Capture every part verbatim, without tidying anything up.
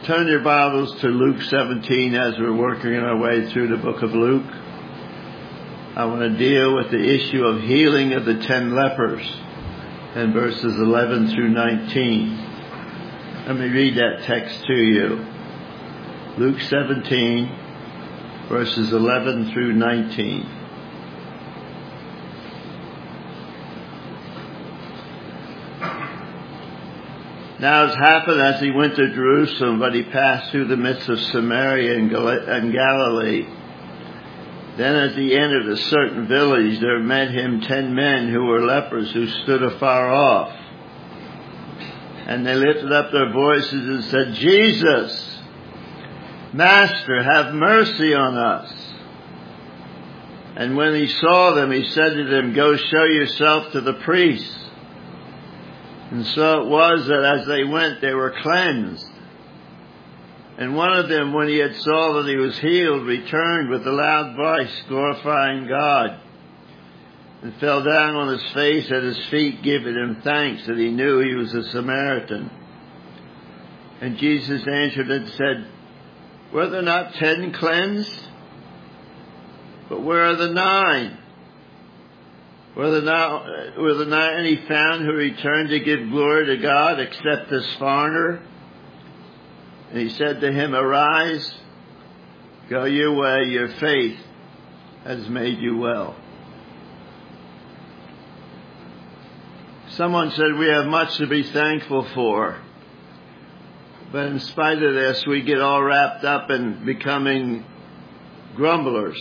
Turn your Bibles to Luke seventeen as we're working our way through the book of Luke. I want to deal with the issue of healing of the ten lepers in verses eleven through nineteen. Let me read that text to you. Luke seventeen, verses eleven through nineteen. Now it happened as he went to Jerusalem, but he passed through the midst of Samaria and Galilee. Then as he entered a certain village, there met him ten men who were lepers, who stood afar off. And they lifted up their voices and said, "Jesus, Master, have mercy on us." And when he saw them, he said to them, "Go show yourself to the priests." And so it was that as they went, they were cleansed. And one of them, when he had saw that he was healed, returned with a loud voice, glorifying God, and fell down on his face at his feet, giving him thanks, that he knew he was a Samaritan. And Jesus answered and said, "Were there not ten cleansed? But where are the nine? Were there not, were there not any found who returned to give glory to God except this foreigner?" And he said to him, "Arise, go your way, your faith has made you well." Someone said we have much to be thankful for. But in spite of this, we get all wrapped up in becoming grumblers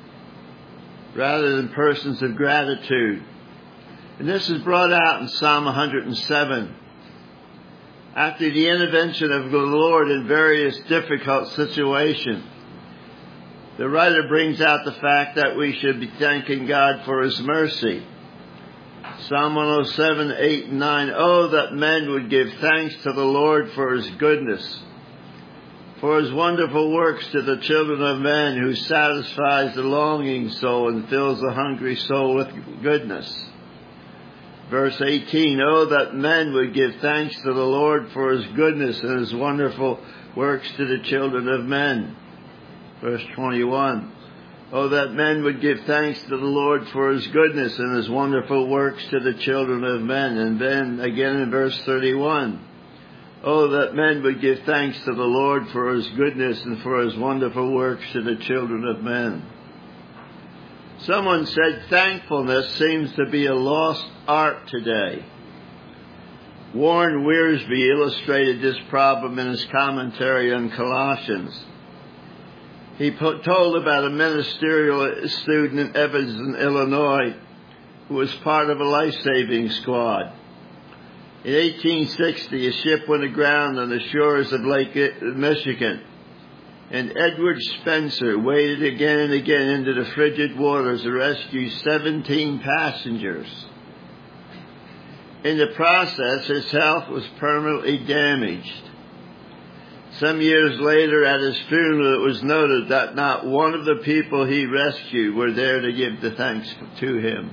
rather than persons of gratitude. And this is brought out in Psalm one hundred seven. After the intervention of the Lord in various difficult situations, the writer brings out the fact that we should be thanking God for His mercy. Psalm one oh seven, eight and nine. "Oh, that men would give thanks to the Lord for His goodness, for His wonderful works to the children of men, who satisfies the longing soul and fills the hungry soul with goodness." Verse eighteen, "Oh, that men would give thanks to the Lord for His goodness and His wonderful works to the children of men." Verse twenty-one, "Oh, that men would give thanks to the Lord for His goodness and His wonderful works to the children of men." And then again in verse thirty-one, "Oh, that men would give thanks to the Lord for His goodness and for His wonderful works to the children of men." Someone said thankfulness seems to be a lost art today. Warren Wiersbe illustrated this problem in his commentary on Colossians. He put, told about a ministerial student in Evanston, Illinois, who was part of a life-saving squad. In eighteen sixty, a ship went aground on the shores of Lake Michigan, and Edward Spencer waded again and again into the frigid waters to rescue seventeen passengers. In the process, his health was permanently damaged. Some years later, at his funeral, it was noted that not one of the people he rescued were there to give the thanks to him.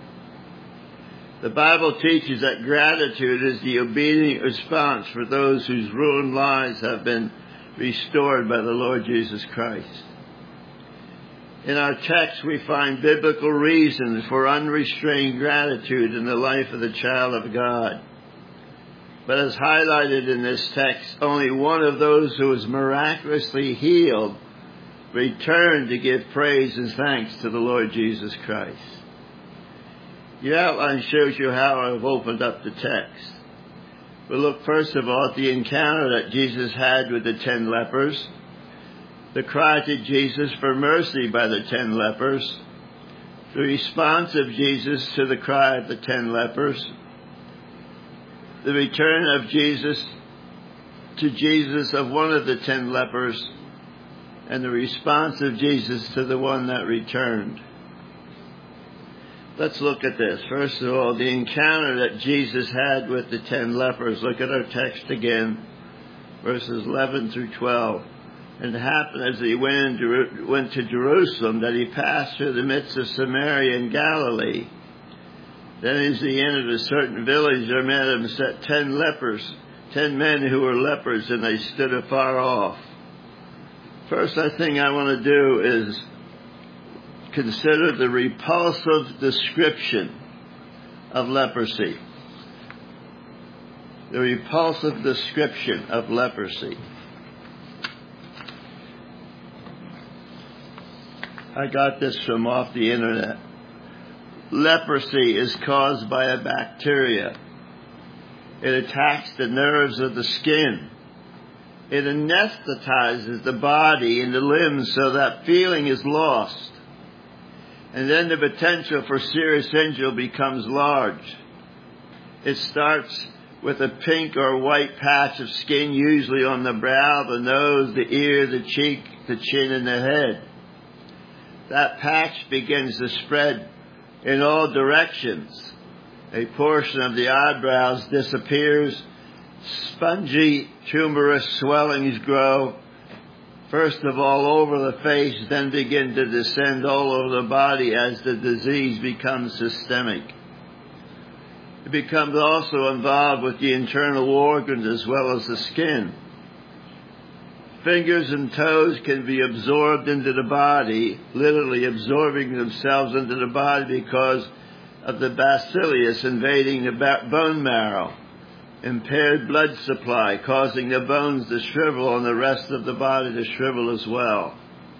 The Bible teaches that gratitude is the obedient response for those whose ruined lives have been restored by the Lord Jesus Christ. In our text, we find biblical reasons for unrestrained gratitude in the life of the child of God. But as highlighted in this text, only one of those who was miraculously healed returned to give praise and thanks to the Lord Jesus Christ. Your outline shows you how I've opened up the text. We'll look first of all at the encounter that Jesus had with the ten lepers, the cry to Jesus for mercy by the ten lepers, the response of Jesus to the cry of the ten lepers, the return of Jesus to Jesus of one of the ten lepers, and the response of Jesus to the one that returned. Let's look at this. First of all, the encounter that Jesus had with the ten lepers. Look at our text again, verses eleven through twelve. "And it happened as he went, in, went to Jerusalem that he passed through the midst of Samaria and Galilee. Then as he entered a certain village, there met him set ten lepers, ten men who were lepers, and they stood afar off. First thing I want to do is consider the repulsive description of leprosy. The repulsive description of leprosy. I got this from off the internet. Leprosy is caused by a bacteria. It attacks the nerves of the skin. It anesthetizes the body and the limbs so that feeling is lost. And then the potential for serious injury becomes large. It starts with a pink or white patch of skin, usually on the brow, the nose, the ear, the cheek, the chin, and the head. That patch begins to spread in all directions. A portion of the eyebrows disappears. Spongy, tumorous swellings grow, first of all over the face, then begin to descend all over the body as the disease becomes systemic. It becomes also involved with the internal organs as well as the skin. Fingers and toes can be absorbed into the body, literally absorbing themselves into the body because of the bacillus invading the bone marrow. Impaired blood supply, causing the bones to shrivel and the rest of the body to shrivel as well.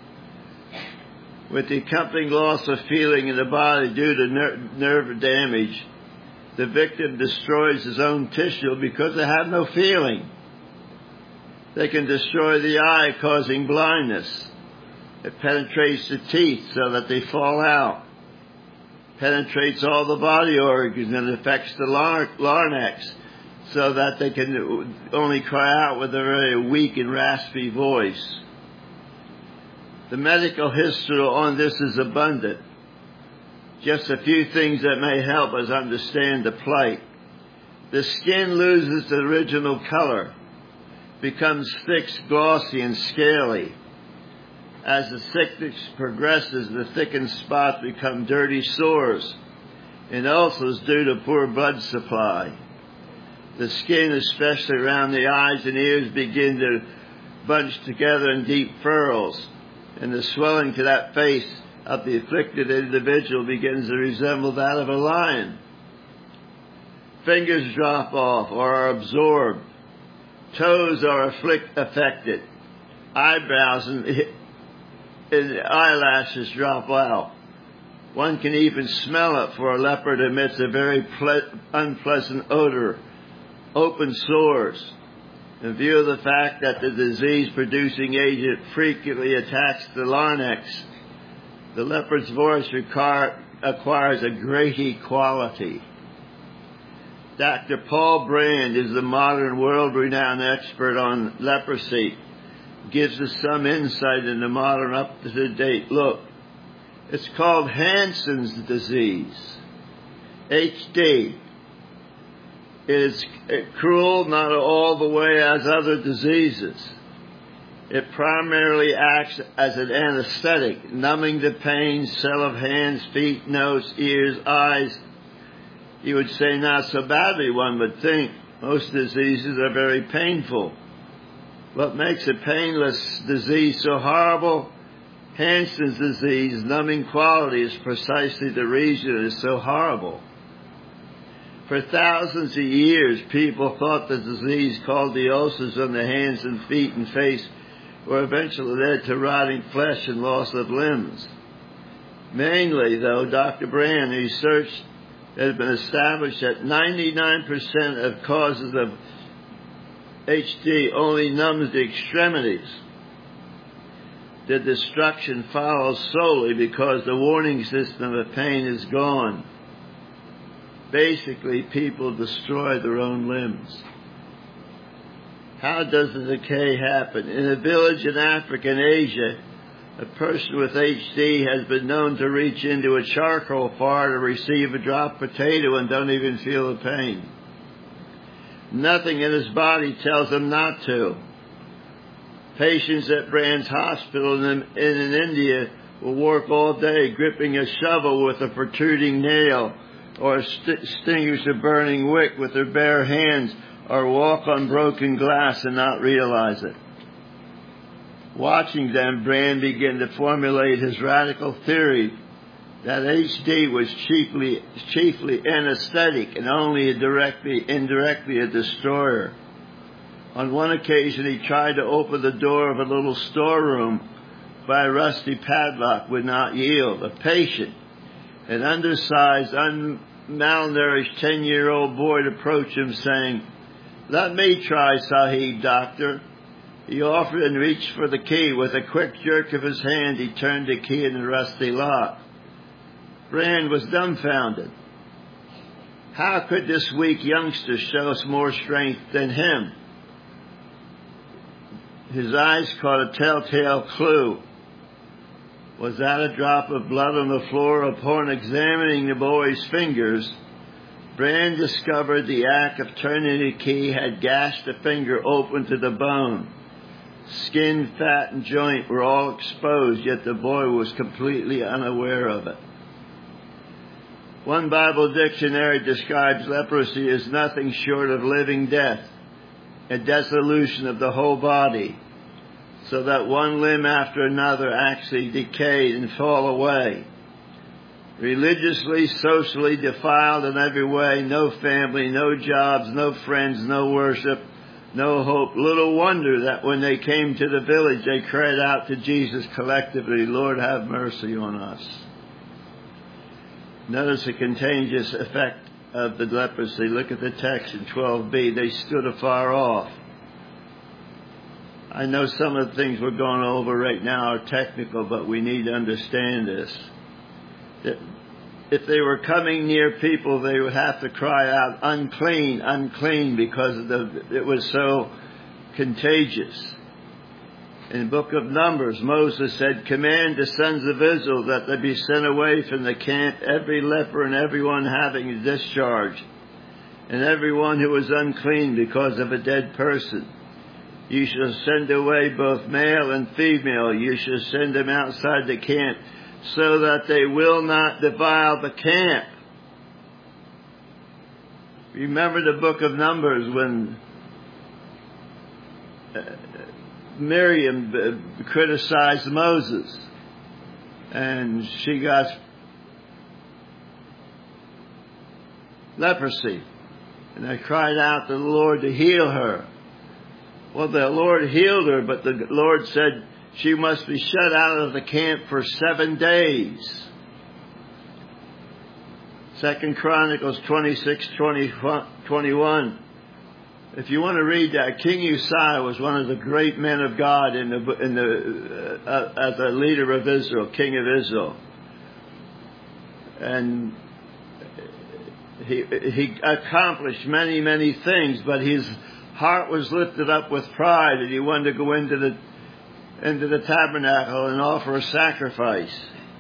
With the accompanying loss of feeling in the body due to ner- nerve damage, the victim destroys his own tissue because they have no feeling. They can destroy the eye, causing blindness. It penetrates the teeth so that they fall out. Penetrates all the body organs and affects the lar- larynx, so that they can only cry out with a very weak and raspy voice. The medical history on this is abundant. Just a few things that may help us understand the plight. The skin loses the original color, becomes thick, glossy, and scaly. As the sickness progresses, the thickened spots become dirty sores and ulcers due to poor blood supply. The skin, especially around the eyes and ears, begin to bunch together in deep furrows, and the swelling to that face of the afflicted individual begins to resemble that of a lion. Fingers drop off or are absorbed. Toes are afflict- affected. Eyebrows and, and eyelashes drop out. One can even smell it, for a leopard emits a very ple- unpleasant odor. Open sores. In view of the fact that the disease-producing agent frequently attacks the larynx, the leopard's voice require, acquires a grating quality. Doctor Paul Brand is the modern world-renowned expert on leprosy. Gives us some insight into modern up-to-date look. It's called Hansen's disease, H D. It is cruel, not all the way as other diseases. It primarily acts as an anesthetic, numbing the pain, cell of hands, feet, nose, ears, eyes. You would say not so badly, one would think. Most diseases are very painful. What makes a painless disease so horrible? Hansen's disease, numbing quality, is precisely the reason it is so horrible. For thousands of years, people thought the disease called the ulcers on the hands and feet and face were eventually led to rotting flesh and loss of limbs. Mainly, though, Doctor Brand researched that has been established that ninety-nine percent of causes of H D only numbs the extremities. The destruction follows solely because the warning system of pain is gone. Basically, people destroy their own limbs. How does the decay happen? In a village in Africa and Asia, a person with H D has been known to reach into a charcoal fire to receive a dropped potato and don't even feel the pain. Nothing in his body tells him not to. Patients at Brand's Hospital in, in, in India will work all day gripping a shovel with a protruding nail or st- extinguish a burning wick with their bare hands, or walk on broken glass and not realize it. Watching them, Brand began to formulate his radical theory that H D was chiefly, chiefly anesthetic and only directly, indirectly a destroyer. On one occasion, he tried to open the door of a little storeroom, but a rusty padlock would not yield. A patient, an undersized, un- malnourished ten-year-old boy approached him saying, "Let me try, Sahib, doctor." He offered and reached for the key. With a quick jerk of his hand, he turned the key in the rusty lock. Brand was dumbfounded. How could this weak youngster show us more strength than him? His eyes caught a telltale clue. Was that a drop of blood on the floor? Upon examining the boy's fingers, Brand discovered the act of turning the key had gashed the finger open to the bone. Skin, fat, and joint were all exposed, yet the boy was completely unaware of it. One Bible dictionary describes leprosy as nothing short of living death, a dissolution of the whole body, so that one limb after another actually decayed and fall away. Religiously, socially defiled in every way, no family, no jobs, no friends, no worship, no hope. Little wonder that when they came to the village, they cried out to Jesus collectively, "Lord, have mercy on us." Notice the contagious effect of the leprosy. Look at the text in twelve b. They stood afar off. I know some of the things we're going over right now are technical, but we need to understand this. That if they were coming near people, they would have to cry out, "Unclean, unclean," because of the, it was so contagious. In the book of Numbers, Moses said, "Command the sons of Israel that they be sent away from the camp, every leper and everyone having a discharge, and everyone who is unclean because of a dead person. You shall send away both male and female. You shall send them outside the camp, so that they will not defile the camp." Remember the book of Numbers when uh, Miriam uh, criticized Moses, and she got leprosy, and they cried out to the Lord to heal her. Well, the Lord healed her, but the Lord said she must be shut out of the camp for seven days. Second Chronicles twenty-six, twenty, twenty-one. If you want to read that, King Uzziah was one of the great men of God in the, in the, uh, as a leader of Israel, king of Israel. And he, he accomplished many, many things, but his heart was lifted up with pride, and he wanted to go into the into the tabernacle and offer a sacrifice.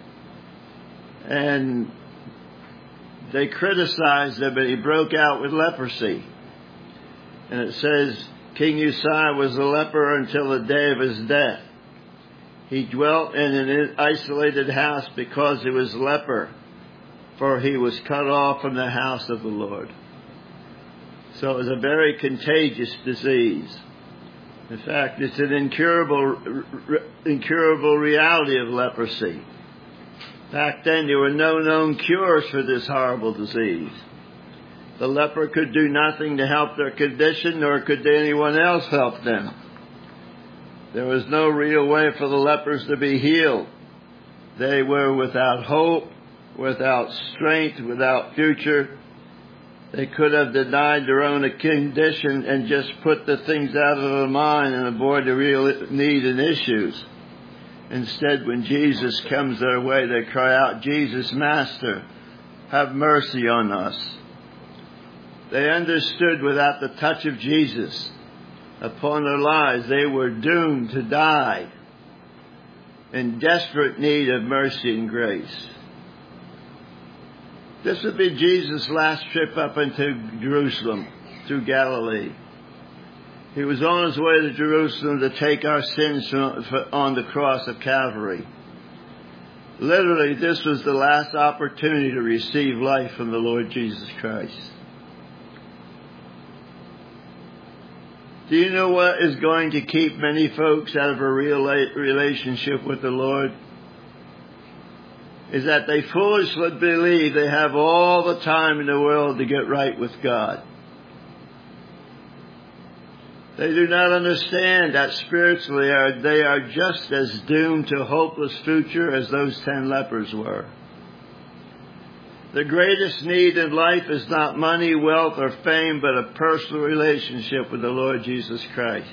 And they criticized him, and he broke out with leprosy. And it says, King Uzziah was a leper until the day of his death. He dwelt in an isolated house because he was a leper, for he was cut off from the house of the Lord. So it was a very contagious disease. In fact, it's an incurable, incurable reality of leprosy. Back then, there were no known cures for this horrible disease. The leper could do nothing to help their condition, nor could anyone else help them. There was no real way for the lepers to be healed. They were without hope, without strength, without future. They could have denied their own condition and just put the things out of their mind and avoid the real need and issues. Instead, when Jesus comes their way, they cry out, "Jesus, Master, have mercy on us." They understood without the touch of Jesus upon their lives, they were doomed to die, in desperate need of mercy and grace. This would be Jesus' last trip up into Jerusalem through Galilee. He was on his way to Jerusalem to take our sins on the cross of Calvary. Literally, this was the last opportunity to receive life from the Lord Jesus Christ. Do you know what is going to keep many folks out of a real relationship with the Lord? Is that they foolishly believe they have all the time in the world to get right with God. They do not understand that spiritually are, they are just as doomed to a hopeless future as those ten lepers were. The greatest need in life is not money, wealth, or fame, but a personal relationship with the Lord Jesus Christ.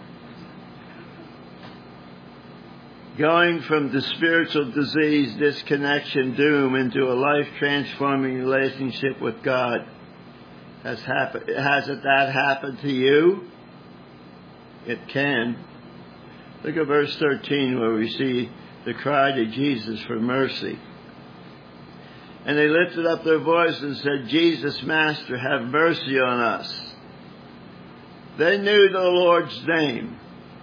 Going from the spiritual disease, disconnection, doom, into a life-transforming relationship with God. Has happened, hasn't that happened to you? It can. Look at verse thirteen where we see the cry to Jesus for mercy. And they lifted up their voices and said, Jesus, Master, have mercy on us. They knew the Lord's name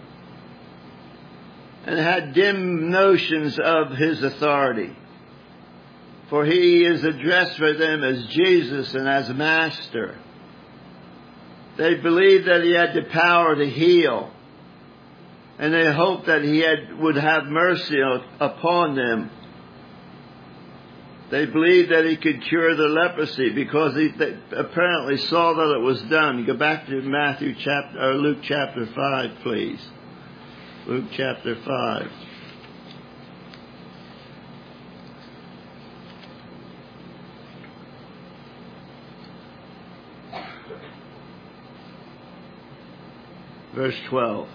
and had dim notions of his authority. For he is addressed for them as Jesus and as Master. They believed that he had the power to heal. And they hoped that he had, would have mercy upon them. They believed that he could cure the leprosy because he, they apparently saw that it was done. Go back to Matthew chapter, or Luke chapter five, please. Luke chapter five. Verse twelve.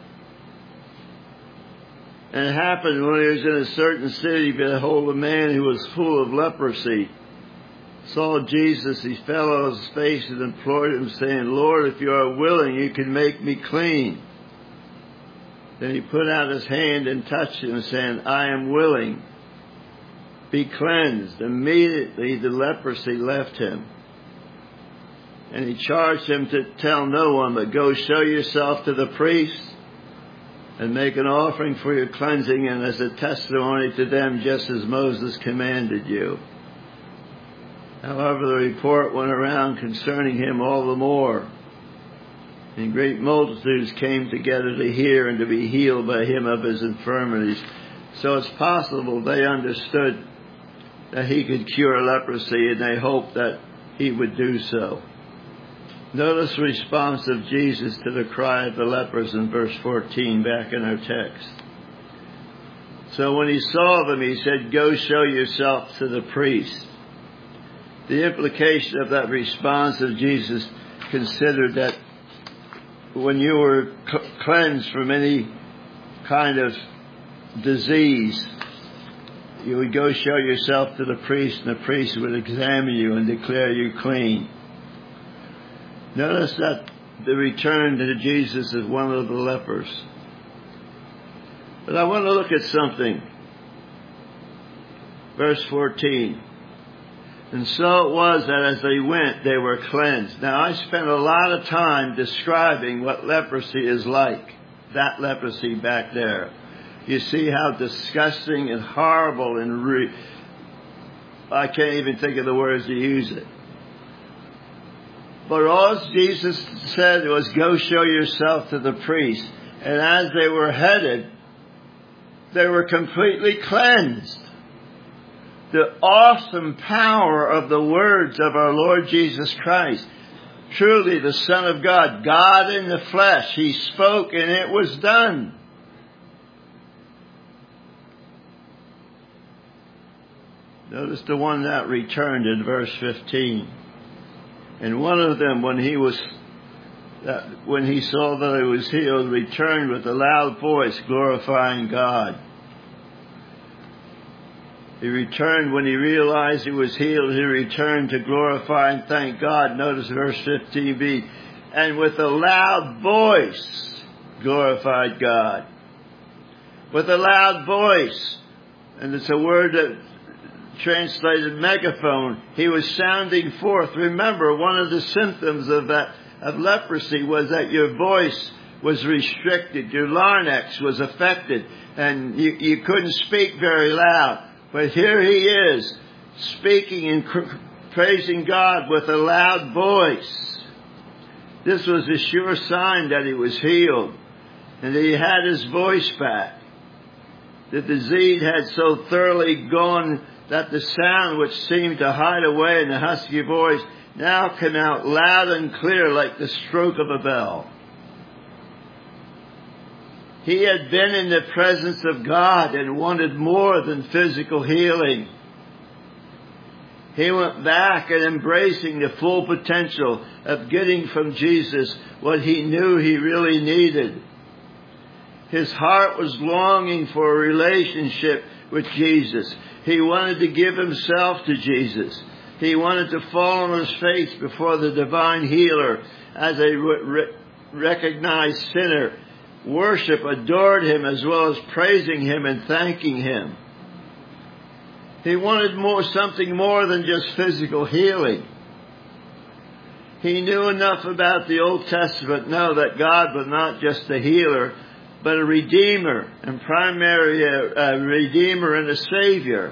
And it happened when he was in a certain city, behold, a man who was full of leprosy saw Jesus. He fell on his face and implored him, saying, Lord, if you are willing, you can make me clean. Then he put out his hand and touched him, saying, I am willing. Be cleansed. Immediately the leprosy left him. And he charged him to tell no one, but go show yourself to the priest and make an offering for your cleansing and as a testimony to them, just as Moses commanded you. However, the report went around concerning him all the more. And great multitudes came together to hear and to be healed by him of his infirmities. So it's possible they understood that he could cure leprosy, and they hoped that he would do so. Notice the response of Jesus to the cry of the lepers in verse fourteen back in our text. So when he saw them, he said, go show yourself to the priest. The implication of that response of Jesus considered that when you were cleansed from any kind of disease, you would go show yourself to the priest, and the priest would examine you and declare you clean. Notice that the return to Jesus is one of the lepers. But I want to look at something. Verse fourteen. And so it was that as they went, they were cleansed. Now, I spent a lot of time describing what leprosy is like. That leprosy back there. You see how disgusting and horrible and re- I can't even think of the words to use it. But all Jesus said was, go show yourself to the priest. And as they were headed, they were completely cleansed. The awesome power of the words of our Lord Jesus Christ. Truly the Son of God, God in the flesh. He spoke and it was done. Notice the one that returned in verse fifteen. And one of them, when he was, uh, when he saw that he was healed, returned with a loud voice, glorifying God. He returned when he realized he was healed. He returned to glorify and thank God. Notice verse fifteen b. And with a loud voice, glorified God. With a loud voice. And it's a word that translated megaphone. He was sounding forth. Remember, one of the symptoms of that of leprosy was that your voice was restricted. Your larynx was affected. And you, you couldn't speak very loud. But here he is, speaking and cr- praising God with a loud voice. This was a sure sign that he was healed and that he had his voice back. The disease had so thoroughly gone that the sound which seemed to hide away in the husky voice now came out loud and clear like the stroke of a bell. He had been in the presence of God and wanted more than physical healing. He went back and embracing the full potential of getting from Jesus what he knew he really needed. His heart was longing for a relationship with Jesus. He wanted to give himself to Jesus. He wanted to fall on his face before the divine healer as a re- recognized sinner, worship, adored him as well as praising him and thanking him. He wanted more, something more than just physical healing. He knew enough about the Old Testament to know that God was not just a healer, but a redeemer, and primarily a, a redeemer and a savior.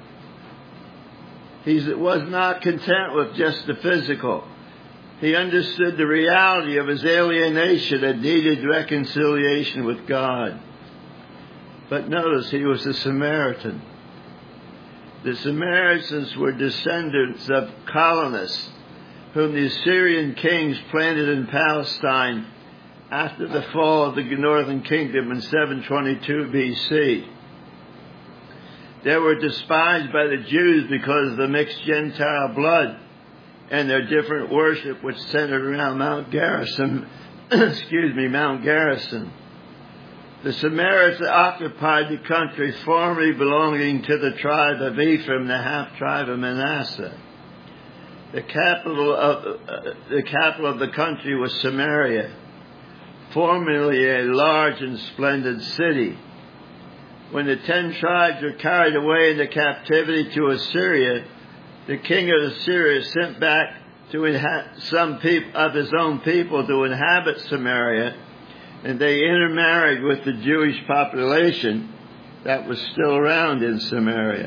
He was not content with just the physical. He understood the reality of his alienation and needed reconciliation with God. But notice, he was a Samaritan. The Samaritans were descendants of colonists whom the Assyrian kings planted in Palestine after the fall of the northern kingdom in seven twenty-two B C. They were despised by the Jews because of the mixed Gentile blood and their different worship, which centered around Mount Gerizim. excuse me, Mount Gerizim. The Samaritans occupied the country formerly belonging to the tribe of Ephraim, the half-tribe of Manasseh. The capital of uh, the capital of the country was Samaria, formerly a large and splendid city. When the ten tribes were carried away into captivity to Assyria, the king of Assyria sent back to inha- some peop- of his own people to inhabit Samaria, and they intermarried with the Jewish population that was still around in Samaria.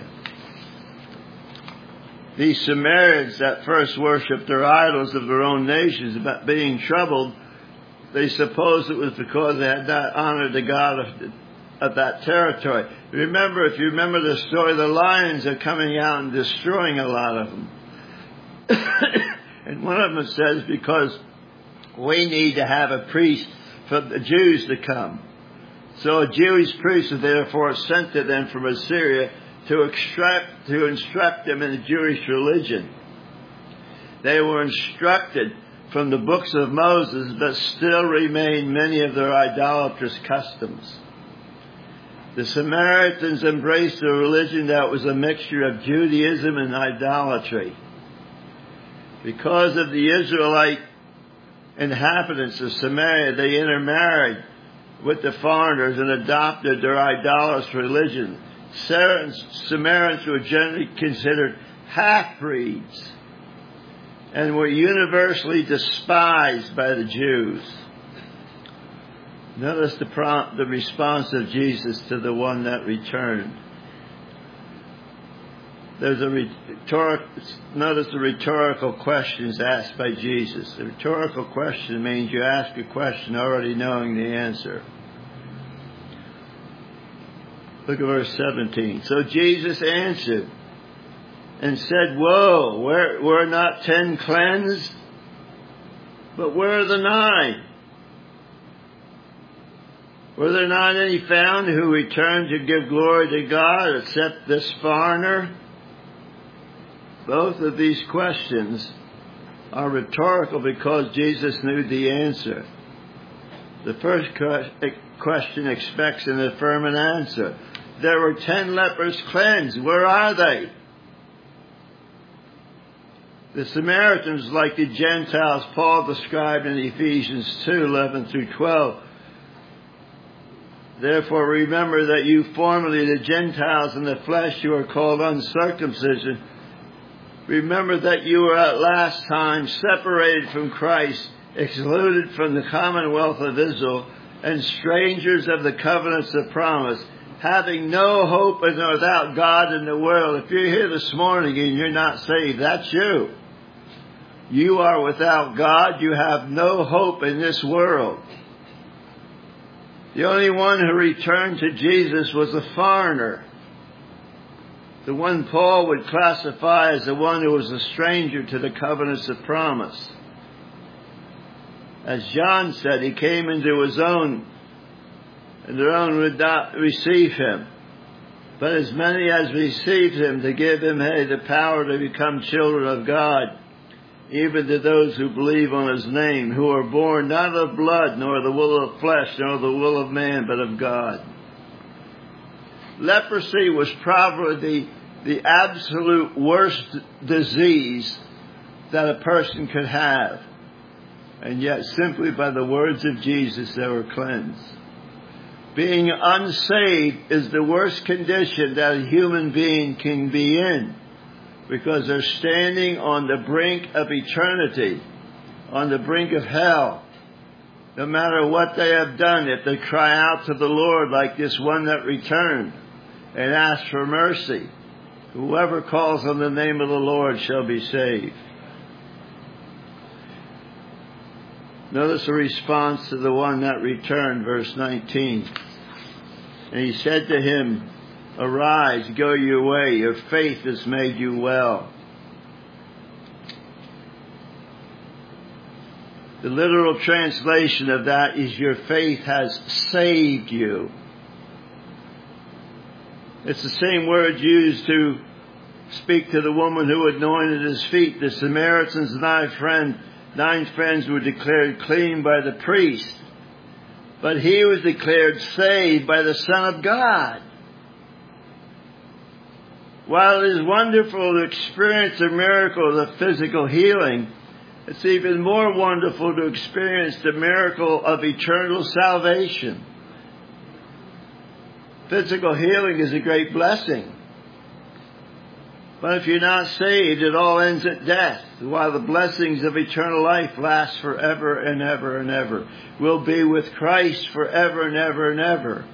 These Samaritans that first worshipped their idols of their own nations, about being troubled, they supposed it was because they had not honored the God of, of that territory. Remember, if you remember the story, the lions are coming out and destroying a lot of them. And one of them says, because we need to have a priest for the Jews to come. So a Jewish priest was therefore sent to them from Assyria to extract, to instruct them in the Jewish religion. They were instructed from the books of Moses, but still remained many of their idolatrous customs. The Samaritans embraced a religion that was a mixture of Judaism and idolatry. Because of the Israelite inhabitants of Samaria, they intermarried with the foreigners and adopted their idolatrous religion. Samaritans were generally considered half-breeds and were universally despised by the Jews. Notice the, prompt, the response of Jesus to the one that returned. There's a rhetoric, notice the rhetorical questions asked by Jesus. The rhetorical question means you ask a question already knowing the answer. Look at verse seventeen. So Jesus answered and said, Woe, were, were not ten cleansed? But where are the nine? Were there not any found who returned to give glory to God except this foreigner? Both of these questions are rhetorical because Jesus knew the answer. The first question expects an affirmative answer. There were ten lepers cleansed. Where are they? The Samaritans, like the Gentiles Paul described in Ephesians two, eleven through twelve. Therefore remember that you formerly, the Gentiles in the flesh, you are called uncircumcision. Remember that you were at last time separated from Christ, excluded from the commonwealth of Israel, and strangers of the covenants of promise, having no hope and without God in the world. If you're here this morning and you're not saved, that's you. You are without God. You have no hope in this world. The only one who returned to Jesus was a foreigner. The one Paul would classify as the one who was a stranger to the covenants of promise. As John said, he came into his own, and their own would not receive him. But as many as received him, to give him hey, the power to become children of God, even to those who believe on his name, who are born not of blood, nor the will of flesh, nor the will of man, but of God. Leprosy was probably the, the absolute worst disease that a person could have. And yet, simply by the words of Jesus, they were cleansed. Being unsaved is the worst condition that a human being can be in, because they're standing on the brink of eternity, on the brink of hell. No matter what they have done, if they cry out to the Lord like this one that returned and ask for mercy, whoever calls on the name of the Lord shall be saved. Notice the response to the one that returned, verse nineteen. And he said to him, "Arise, go your way, your faith has made you well." The literal translation of that is, your faith has saved you. It's the same word used to speak to the woman who anointed his feet. The Samaritan's nine friend, nine friends were declared clean by the priest, but he was declared saved by the Son of God. While it is wonderful to experience the miracle of physical healing, it's even more wonderful to experience the miracle of eternal salvation. Physical healing is a great blessing. But if you're not saved, it all ends at death, while the blessings of eternal life last forever and ever and ever. We'll be with Christ forever and ever and ever.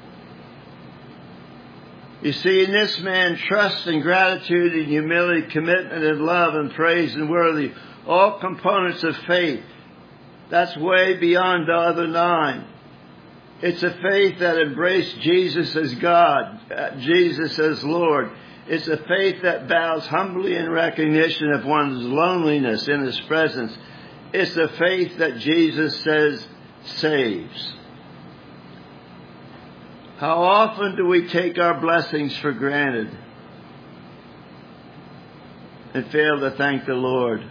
You see, in this man, trust and gratitude and humility, commitment and love and praise and worthy, all components of faith. That's way beyond the other nine. It's a faith that embraced Jesus as God, Jesus as Lord. It's a faith that bows humbly in recognition of one's loneliness in His presence. It's a faith that Jesus says saves. How often do we take our blessings for granted and fail to thank the Lord?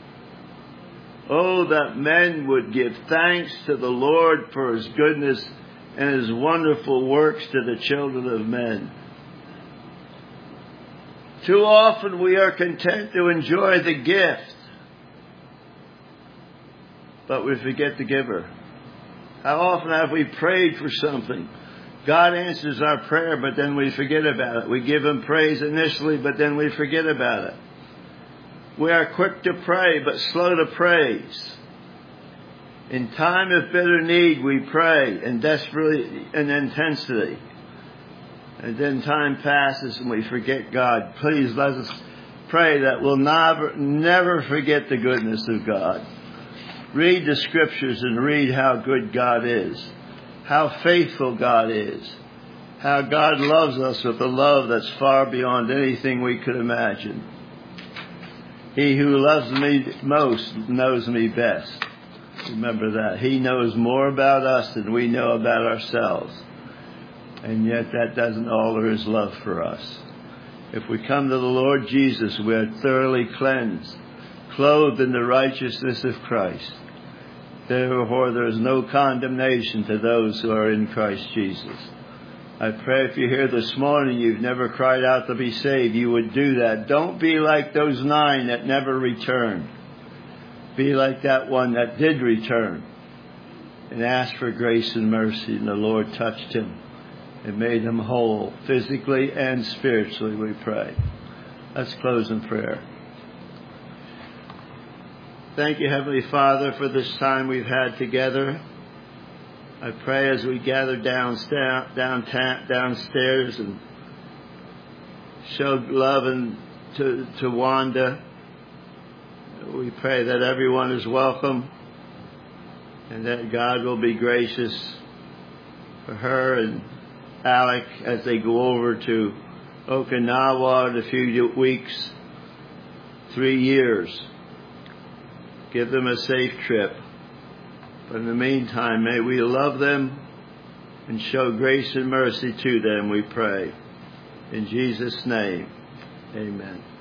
Oh, that men would give thanks to the Lord for His goodness and His wonderful works to the children of men. Too often we are content to enjoy the gift, but we forget the giver. How often have we prayed for something? God answers our prayer, but then we forget about it. We give Him praise initially, but then we forget about it. We are quick to pray, but slow to praise. In time of bitter need, we pray in desperately and intensity. And then time passes and we forget God. Please let us pray that we'll never, never forget the goodness of God. Read the Scriptures and read how good God is, how faithful God is, how God loves us with a love that's far beyond anything we could imagine. He who loves me most knows me best. Remember that. He knows more about us than we know about ourselves. And yet that doesn't alter His love for us. If we come to the Lord Jesus, we are thoroughly cleansed, clothed in the righteousness of Christ. Therefore, there is no condemnation to those who are in Christ Jesus. I pray if you're here this morning, you've never cried out to be saved, you would do that. Don't be like those nine that never returned. Be like that one that did return and ask for grace and mercy, and the Lord touched him and made him whole, physically and spiritually, we pray. Let's close in prayer. Thank you, Heavenly Father, for this time we've had together. I pray as we gather downstairs, downstairs and showed love and to, to Wanda, we We pray that everyone is welcome and that God will be gracious for her and Alec as they go over to Okinawa in a few weeks, three years. Give them a safe trip. But in the meantime, may we love them and show grace and mercy to them, we pray. In Jesus' name, amen.